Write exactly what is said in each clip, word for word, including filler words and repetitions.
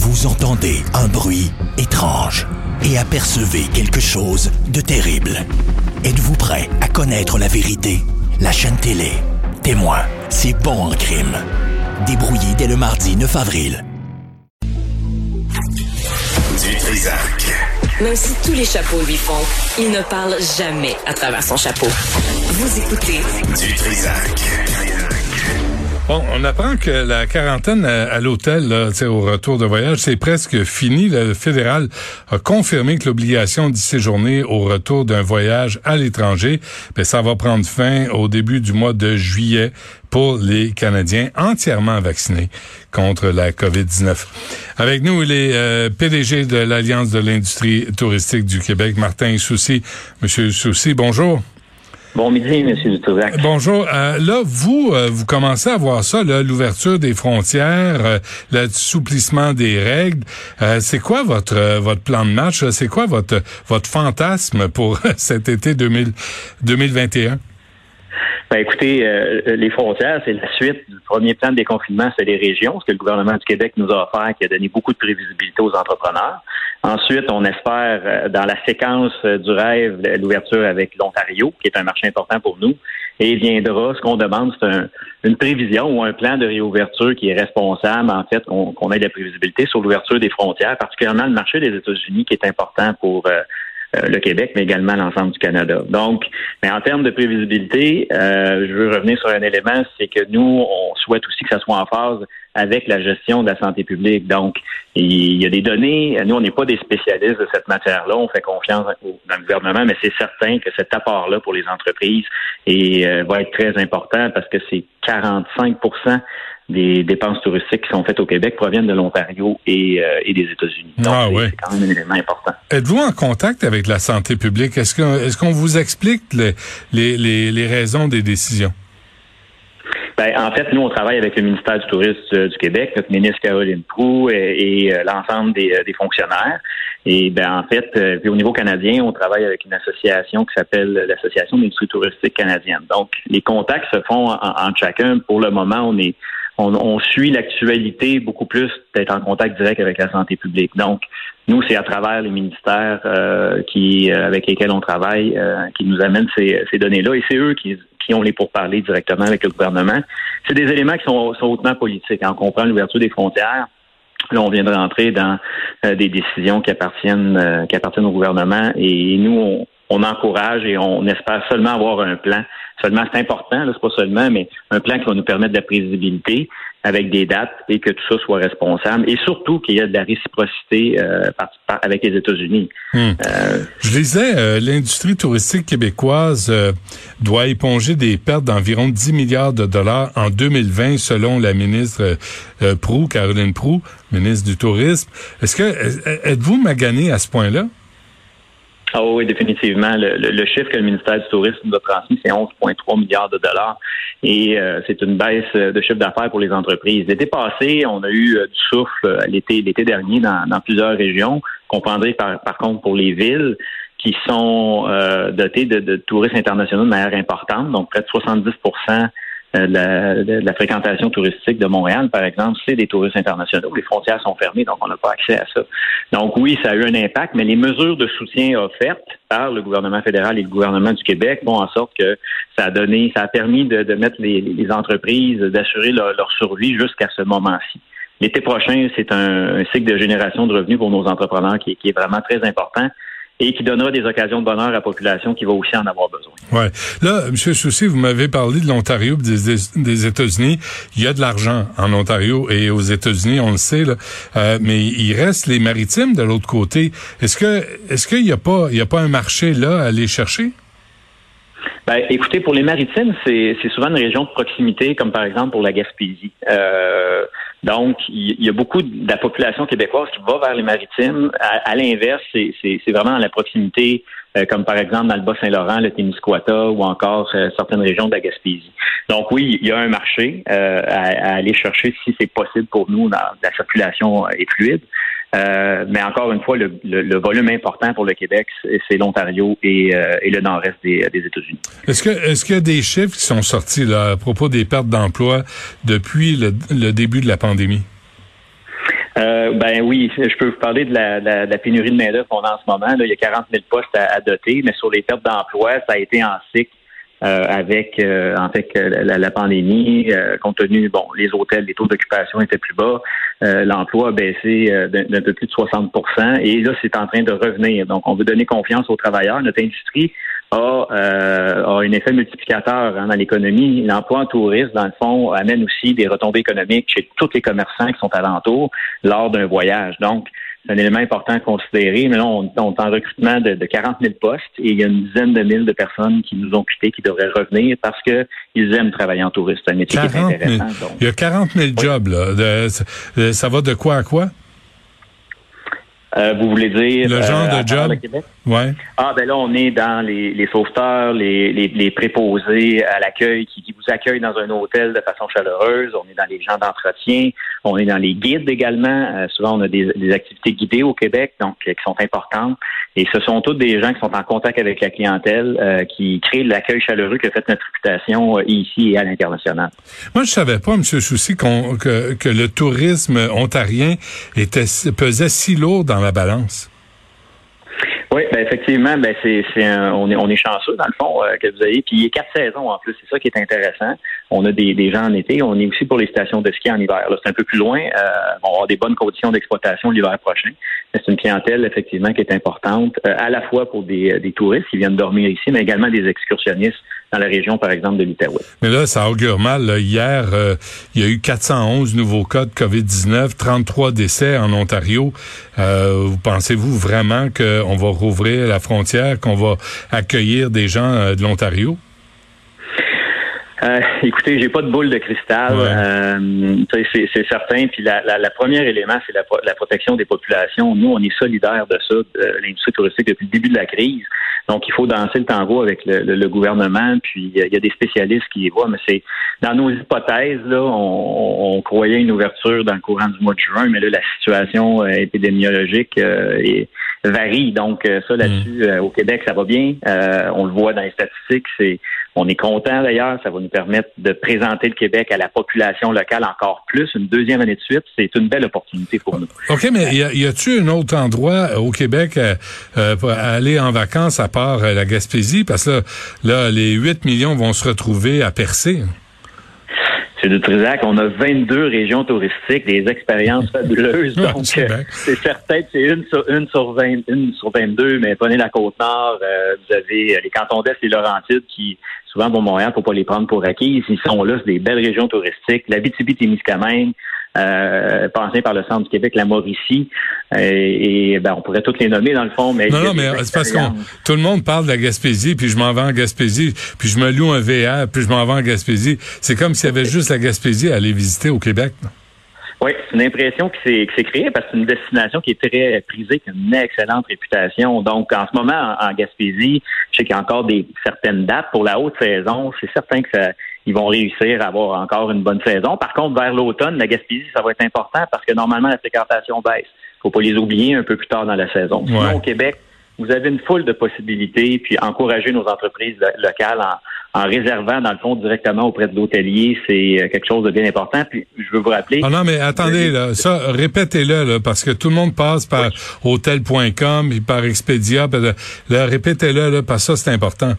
Vous entendez un bruit étrange et apercevez quelque chose de terrible. Êtes-vous prêt à connaître la vérité? La chaîne télé Témoin, c'est bon en crime. Débrouillé dès le mardi neuf avril. Du Trisac. Même si tous les chapeaux lui font, il ne parle jamais à travers son chapeau. Vous écoutez Du Trisac. Bon, on apprend que la quarantaine à, à l'hôtel, là, au retour de voyage, c'est presque fini. Le fédéral a confirmé que l'obligation d'y séjourner au retour d'un voyage à l'étranger, ben, ça va prendre fin au début du mois de juillet pour les Canadiens entièrement vaccinés contre la covid dix-neuf. Avec nous, il est euh, P D G de l'Alliance de l'industrie touristique du Québec, Martin Soucy. Monsieur Soucy, bonjour. Bon midi, Monsieur Dutrisac. Bonjour. Euh, là, vous, euh, vous commencez à voir ça, là, l'ouverture des frontières, euh, l'assouplissement des règles. Euh, c'est quoi votre euh, votre plan de match? C'est quoi votre votre fantasme pour cet été deux mille vingt et un? Ben, écoutez, euh, les frontières, c'est la suite du premier plan de déconfinement, c'est les régions, ce que le gouvernement du Québec nous a offert, qui a donné beaucoup de prévisibilité aux entrepreneurs. Ensuite, on espère, euh, dans la séquence euh, du rêve, l'ouverture avec l'Ontario, qui est un marché important pour nous. Et viendra, ce qu'on demande, c'est un, une prévision ou un plan de réouverture qui est responsable, en fait, qu'on, qu'on ait de la prévisibilité sur l'ouverture des frontières, particulièrement le marché des États-Unis, qui est important pour euh, le Québec, mais également l'ensemble du Canada. Donc, mais en termes de prévisibilité, euh, je veux revenir sur un élément, c'est que nous, on souhaite aussi que ça soit en phase avec la gestion de la santé publique. Donc, il y a des données, nous, on n'est pas des spécialistes de cette matière-là, on fait confiance dans le gouvernement, mais c'est certain que cet apport-là pour les entreprises est, euh, va être très important parce que c'est quarante-cinq pour cent des dépenses touristiques qui sont faites au Québec proviennent de l'Ontario et, euh, et des États-Unis. Donc, ah, c'est, ouais. c'est quand même un élément important. Êtes-vous en contact avec la santé publique? Est-ce que, est-ce qu'on vous explique les, les, les, les raisons des décisions? Ben, en fait, nous, on travaille avec le ministère du Tourisme euh, du Québec, notre ministre Caroline Proulx et, et euh, l'ensemble des, euh, des fonctionnaires. Et ben, en fait, euh, puis au niveau canadien, on travaille avec une association qui s'appelle l'Association de l'industrie touristique canadienne. Donc, les contacts se font en, entre chacun. Pour le moment, on est On, on suit l'actualité beaucoup plus d'être en contact direct avec la santé publique. Donc, nous, c'est à travers les ministères euh, qui, euh, avec lesquels on travaille euh, qui nous amènent ces, ces données-là. Et c'est eux qui, qui ont les pourparlers directement avec le gouvernement. C'est des éléments qui sont, sont hautement politiques. On comprend l'ouverture des frontières. Là, on vient de rentrer dans euh, des décisions qui appartiennent euh, qui appartiennent au gouvernement. Et nous, on On encourage et on espère seulement avoir un plan. Seulement, c'est important, là, c'est pas seulement, mais un plan qui va nous permettre de la prévisibilité avec des dates et que tout ça soit responsable. Et surtout qu'il y a de la réciprocité euh, par, par, avec les États-Unis. Hum. Euh, Je lisais, euh, l'industrie touristique québécoise euh, doit éponger des pertes d'environ dix milliards de dollars en deux mille vingt, selon la ministre euh, Proulx, Caroline Proulx, ministre du Tourisme. Est-ce que êtes-vous magané à ce point-là? Ah oui, définitivement. Le, le, le chiffre que le ministère du Tourisme nous a transmis, c'est onze virgule trois milliards de dollars. Et euh, c'est une baisse de chiffre d'affaires pour les entreprises. L'été passé, on a eu euh, du souffle l'été, l'été dernier dans, dans plusieurs régions. Comprendrez par, par contre pour les villes qui sont euh, dotées de, de touristes internationaux de manière importante, donc près de soixante-dix pour cent de la, de la fréquentation touristique de Montréal, par exemple, c'est des touristes internationaux. Les frontières sont fermées, donc on n'a pas accès à ça. Donc oui, ça a eu un impact, mais les mesures de soutien offertes par le gouvernement fédéral et le gouvernement du Québec font en sorte que ça a donné, ça a permis de, de mettre les, les entreprises, d'assurer leur, leur survie jusqu'à ce moment-ci. L'été prochain, c'est un, un cycle de génération de revenus pour nos entrepreneurs qui, qui est vraiment très important et qui donnera des occasions de bonheur à la population qui va aussi en avoir besoin. Ouais. Là, M. Soucy, vous m'avez parlé de l'Ontario et des, des États-Unis. Il y a de l'argent en Ontario et aux États-Unis, on le sait, là. Euh, mais il reste les maritimes de l'autre côté. Est-ce que est-ce qu'il n'y a pas il y a pas un marché là à aller chercher? Ben, écoutez, pour les maritimes, c'est, c'est souvent une région de proximité, comme par exemple pour la Gaspésie. Euh, donc, il y a beaucoup de la population québécoise qui va vers les maritimes. À, à l'inverse, c'est, c'est, c'est vraiment dans la proximité, euh, comme par exemple dans le Bas-Saint-Laurent, le Témiscouata ou encore euh, certaines régions de la Gaspésie. Donc oui, il y a un marché euh, à, à aller chercher si c'est possible pour nous, dans, la circulation est fluide. Euh, mais encore une fois, le, le, le volume important pour le Québec, c'est, c'est l'Ontario et, euh, et le nord-est des, des États-Unis. Est-ce que est-ce qu'il y a des chiffres qui sont sortis là à propos des pertes d'emploi depuis le, le début de la pandémie? Euh, ben oui, je peux vous parler de la, la, de la pénurie de main-d'œuvre qu'on a en ce moment. Là, il y a quarante mille postes à, à doter, mais sur les pertes d'emploi, ça a été en cycle euh, avec euh, en fait la, la pandémie, euh, compte tenu, bon, les hôtels, les taux d'occupation étaient plus bas, euh, l'emploi a baissé euh, d'un, d'un peu plus de soixante pour cent, et là, c'est en train de revenir. Donc, on veut donner confiance aux travailleurs. Notre industrie a, euh, a un effet multiplicateur hein, dans l'économie. L'emploi en tourisme, dans le fond, amène aussi des retombées économiques chez tous les commerçants qui sont alentours lors d'un voyage. Donc, c'est un élément important à considérer. Mais là, on, on est en recrutement de, de quarante mille postes et il y a une dizaine de mille de personnes qui nous ont quittés, qui devraient revenir parce que ils aiment travailler en tourisme. C'est un métier qui est intéressant. Donc. Il y a quarante mille oui. jobs, là. De, ça va de quoi à quoi? Euh, vous voulez dire le genre euh, de job? Ouais. Ah ben là on est dans les, les sauveteurs, les, les, les préposés à l'accueil qui, qui vous accueillent dans un hôtel de façon chaleureuse. On est dans les gens d'entretien. On est dans les guides également. Euh, souvent on a des, des activités guidées au Québec, donc euh, qui sont importantes. Et ce sont tous des gens qui sont en contact avec la clientèle, euh, qui créent l'accueil chaleureux que fait notre réputation euh, ici et à l'international. Moi je savais pas, M. Soucy, qu'on, que, que le tourisme ontarien était pesait si lourd dans la balance. Oui, ben effectivement, ben c'est, c'est un, on est on est chanceux dans le fond euh, que vous ayez. Puis il y a quatre saisons en plus, c'est ça qui est intéressant. On a des, des gens en été, on est aussi pour les stations de ski en hiver. Là, c'est un peu plus loin. Euh, on va avoir des bonnes conditions d'exploitation l'hiver prochain. Mais c'est une clientèle effectivement qui est importante, euh, à la fois pour des, des touristes qui viennent dormir ici, mais également des excursionnistes dans la région, par exemple, de l'Outaouais. Mais là, ça augure mal. Là. Hier, euh, il y a eu quatre cent onze nouveaux cas de covid dix-neuf, trente-trois décès en Ontario. Euh, pensez-vous vraiment qu'on va rouvrir la frontière, qu'on va accueillir des gens euh, de l'Ontario? Euh, écoutez, j'ai pas de boule de cristal. Ouais. Euh, c'est, c'est certain. Puis la, la, la première élément, c'est la, la protection des populations. Nous, on est solidaires de ça, de l'industrie touristique depuis le début de la crise. Donc, il faut danser le tango avec le, le, le gouvernement. Puis il y a des spécialistes qui y voient, mais c'est dans nos hypothèses là, on, on croyait une ouverture dans le courant du mois de juin, mais là, la situation euh, épidémiologique euh, est varie. Donc, ça, là-dessus, euh, au Québec, ça va bien. Euh, on le voit dans les statistiques. C'est, on est content, d'ailleurs. Ça va nous permettre de présenter le Québec à la population locale encore plus. Une deuxième année de suite, c'est une belle opportunité pour nous. OK, mais y, a, y a-tu un autre endroit au Québec euh, euh, pour aller en vacances à part euh, la Gaspésie? Parce que là, là, les huit millions vont se retrouver à percer. C'est de Trisac, on a vingt-deux régions touristiques, des expériences fabuleuses. Donc, c'est, c'est certain que c'est une sur, une sur vingt, une sur vingt-deux, mais prenez la Côte-Nord, euh, vous avez les cantons d'Est et Laurentides qui, souvent, vont à Montréal, faut pas les prendre pour acquis. Ils sont là, c'est des belles régions touristiques. L'Abitibi-Témiscamingue, euh, passé par le centre du Québec, la Mauricie, euh, et ben on pourrait toutes les nommer dans le fond, mais... Non, non, mais c'est parce que tout le monde parle de la Gaspésie, puis je m'en vais en Gaspésie, puis je me loue un V R, puis je m'en vais en Gaspésie. C'est comme s'il y avait juste la Gaspésie à aller visiter au Québec. Oui, c'est une impression qui s'est, qui s'est créée parce que c'est une destination qui est très prisée, qui a une excellente réputation. Donc, en ce moment, en, en Gaspésie, je sais qu'il y a encore des certaines dates pour la haute saison. C'est certain que ça, ils vont réussir à avoir encore une bonne saison. Par contre, vers l'automne, la Gaspésie, ça va être important parce que normalement, la fréquentation baisse. Faut pas les oublier un peu plus tard dans la saison. Sinon, ouais. Au Québec, vous avez une foule de possibilités, puis encourager nos entreprises lo- locales en, en réservant, dans le fond, directement auprès de l'hôtelier, c'est quelque chose de bien important. Puis, je veux vous rappeler... Ah non, mais attendez, là, ça, répétez-le, là, parce que tout le monde passe par oui. hôtel point com, puis par Expedia, puis là, répétez-le, là, parce que ça, c'est important.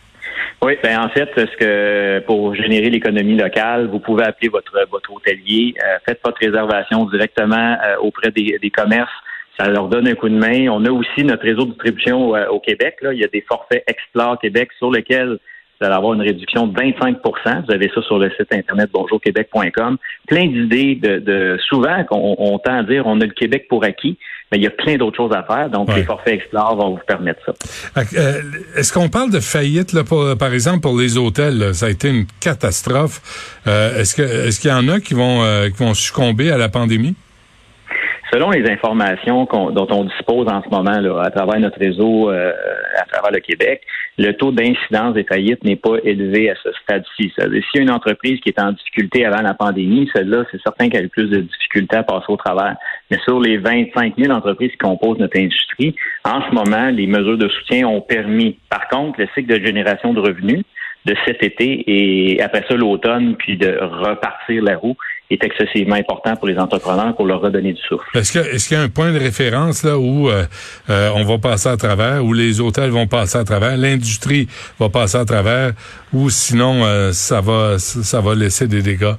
Oui, ben en fait, ce que pour générer l'économie locale, vous pouvez appeler votre votre hôtelier, euh, faites votre réservation directement euh, auprès des, des commerces. Ça leur donne un coup de main. On a aussi notre réseau de distribution euh, au Québec. Là, il y a des forfaits Explore Québec sur lesquels vous allez avoir une réduction de vingt-cinq pour cent. Vous avez ça sur le site internet bonjour québec point com. Plein d'idées de, de souvent qu'on on tend à dire on a le Québec pour acquis, mais il y a plein d'autres choses à faire. Donc, ouais. Les forfaits Explore vont vous permettre ça. Euh, est-ce qu'on parle de faillite, là, pour, par exemple, pour les hôtels? Là, ça a été une catastrophe. Euh, est-ce que est-ce qu'il y en a qui vont euh, qui vont succomber à la pandémie? Selon les informations qu'on, dont on dispose en ce moment là, à travers notre réseau, euh, à travers le Québec, le taux d'incidence des faillites n'est pas élevé à ce stade-ci. C'est-à-dire, s'il y a une entreprise qui est en difficulté avant la pandémie, celle-là, c'est certain qu'elle a plus de difficultés à passer au travers. Mais sur les vingt-cinq mille entreprises qui composent notre industrie, en ce moment, les mesures de soutien ont permis. Par contre, le cycle de génération de revenus de cet été et après ça l'automne, puis de repartir la roue est excessivement important pour les entrepreneurs pour leur redonner du souffle. Est-ce que est-ce qu'il y a un point de référence là où euh, euh, on va passer à travers, où les hôtels vont passer à travers, l'industrie va passer à travers, ou sinon euh, ça va ça va laisser des dégâts?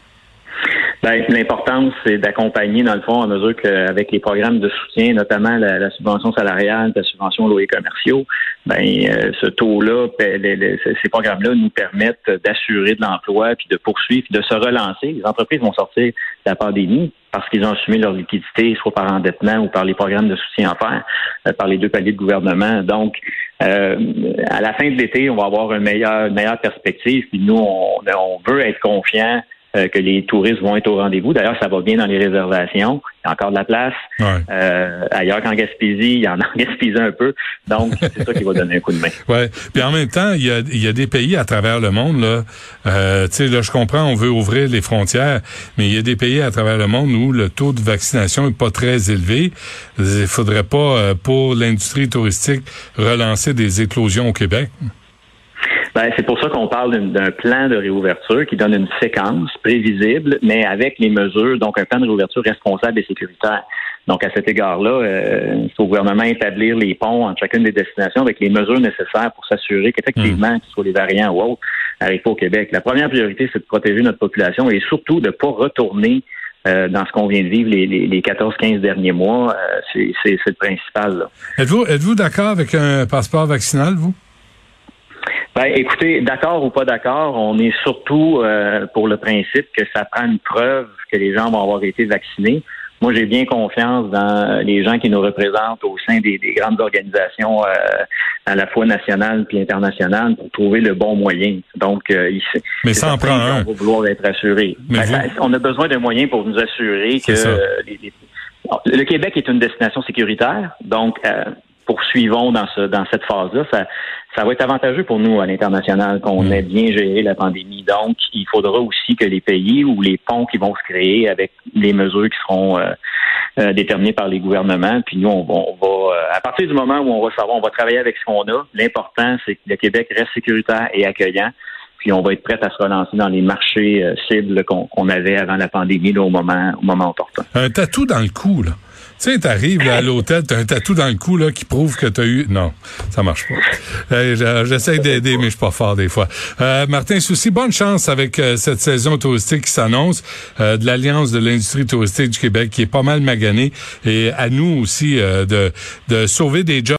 Ben, l'importance, c'est d'accompagner, dans le fond, à mesure qu'avec les programmes de soutien, notamment la, la subvention salariale, la subvention aux loyers commerciaux, ben, euh, ce taux-là, les, les, ces programmes-là nous permettent d'assurer de l'emploi, puis de poursuivre, puis de se relancer. Les entreprises vont sortir de la pandémie parce qu'ils ont assumé leur liquidité, soit par endettement ou par les programmes de soutien offerts euh, par les deux paliers de gouvernement. Donc, euh, à la fin de l'été, on va avoir une meilleure, une meilleure perspective, puis nous, on, on veut être confiants que les touristes vont être au rendez-vous. D'ailleurs, ça va bien dans les réservations. Il y a encore de la place. Ouais. Euh, ailleurs qu'en Gaspésie, il y en a en Gaspésie un peu. Donc, c'est ça qui va donner un coup de main. Ouais. Puis en même temps, il y a, il y a des pays à travers le monde, là. Euh, tu sais, là, je comprends, on veut ouvrir les frontières, mais il y a des pays à travers le monde où le taux de vaccination est pas très élevé. Il faudrait pas, pour l'industrie touristique, relancer des éclosions au Québec. Ben, c'est pour ça qu'on parle d'un plan de réouverture qui donne une séquence prévisible, mais avec les mesures, donc un plan de réouverture responsable et sécuritaire. Donc, à cet égard-là, euh, il faut au gouvernement établir les ponts entre chacune des destinations avec les mesures nécessaires pour s'assurer qu'effectivement, mmh. que ce soit les variants ou autres, n'arrivent pas au Québec. La première priorité, c'est de protéger notre population et surtout de ne pas retourner euh, dans ce qu'on vient de vivre les, les, les quatorze quinze derniers mois. Euh, c'est, c'est, c'est le principal. Là. Êtes-vous, êtes-vous d'accord avec un passeport vaccinal, vous? Ben, écoutez, d'accord ou pas d'accord, on est surtout euh, pour le principe que ça prend une preuve que les gens vont avoir été vaccinés. Moi, j'ai bien confiance dans les gens qui nous représentent au sein des, des grandes organisations euh, à la fois nationales puis internationales pour trouver le bon moyen. Donc, euh, il, mais ça en prend un. On va vouloir être assuré. Ben, vous... ça, on a besoin d'un moyen pour nous assurer c'est que euh, les, les... le Québec est une destination sécuritaire. Donc, euh, poursuivons dans ce dans cette phase-là. Ça, ça va être avantageux pour nous à l'international qu'on mmh. ait bien géré la pandémie. Donc, il faudra aussi que les pays ou les ponts qui vont se créer avec les mesures qui seront euh, euh, déterminées par les gouvernements. Puis nous, on va, on va euh, à partir du moment où on va savoir, on va travailler avec ce qu'on a. L'important, c'est que le Québec reste sécuritaire et accueillant. Puis on va être prêt à se relancer dans les marchés euh, cibles qu'on, qu'on avait avant la pandémie là, au moment au moment opportun. Un tatou dans le cou, là. Tu sais, t'arrives là, à l'hôtel, t'as un tatou dans le cou là qui prouve que t'as eu... Non, ça marche pas. Euh, j'essaie d'aider, mais je suis pas fort des fois. Euh, Martin Soucy, bonne chance avec euh, cette saison touristique qui s'annonce, euh, de l'Alliance de l'industrie touristique du Québec qui est pas mal maganée, et à nous aussi euh, de, de sauver des jobs.